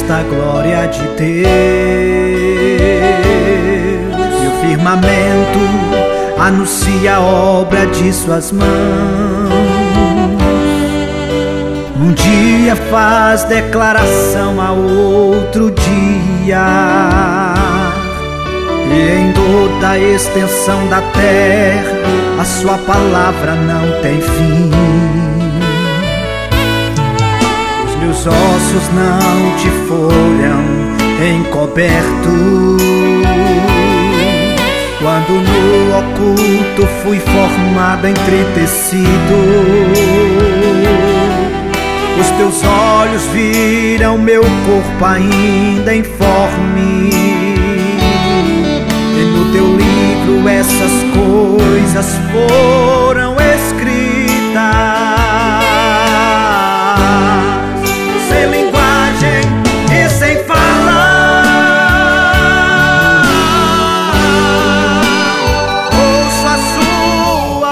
manifesta a glória de Deus, e o firmamento anuncia a obra de suas mãos. Um dia faz declaração a outro dia, e em toda a extensão da terra a sua palavra não tem fim. Os meus ossos não te foram encobertos quando no oculto fui formado entre tecidos. Os teus olhos viram meu corpo ainda informe, e no teu livro essas coisas foram escritas, sem linguagem e sem fala. Ouço a sua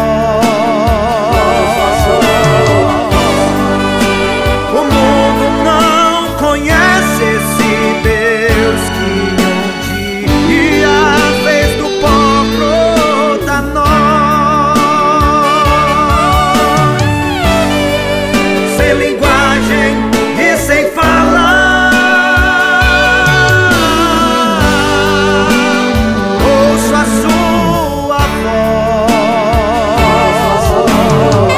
voz. O mundo não conhece esse Deus que um dia fez do pó brotar nós, sem linguagem e sem fala. Ouço a sua voz.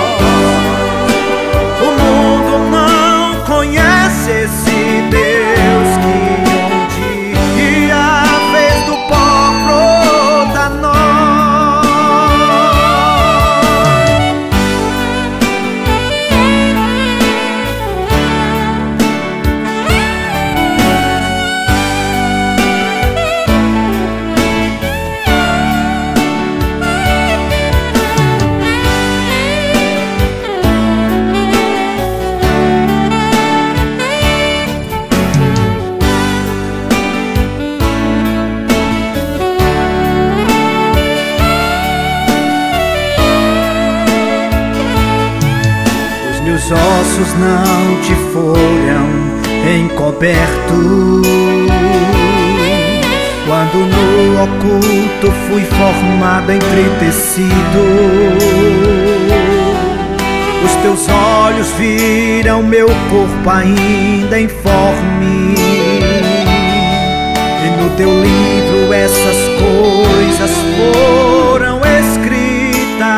O mundo não conhece esse Deus que um dia fez do pó brotar nós. Os meus ossos não te foram encobertos quando no oculto fui formado entre tecidos. Os teus olhos viram meu corpo ainda informe, e no teu livro essas coisas foram escritas,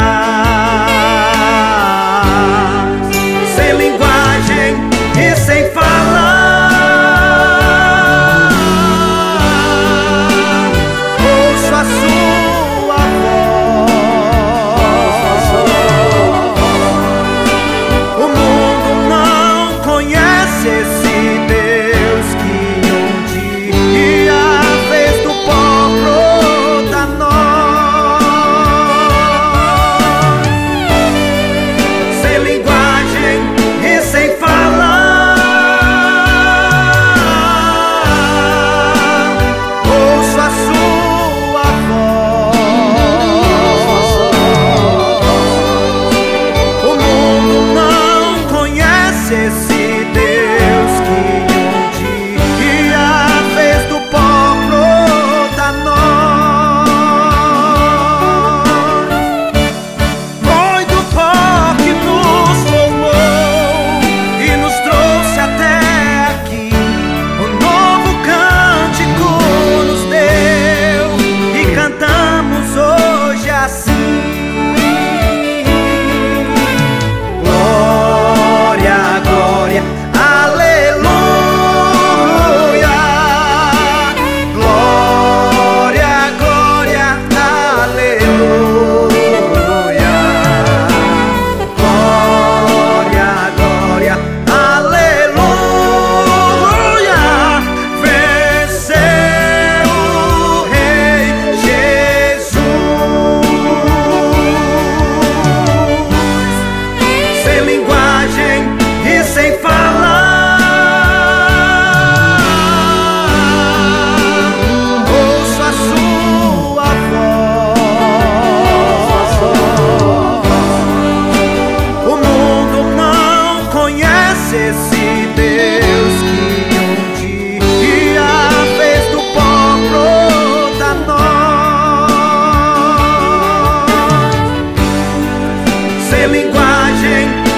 sem linguagem e sem fala. Ouço a sua voz. O mundo não conhece esse Deus que um dia fez do pó brotar nós, gente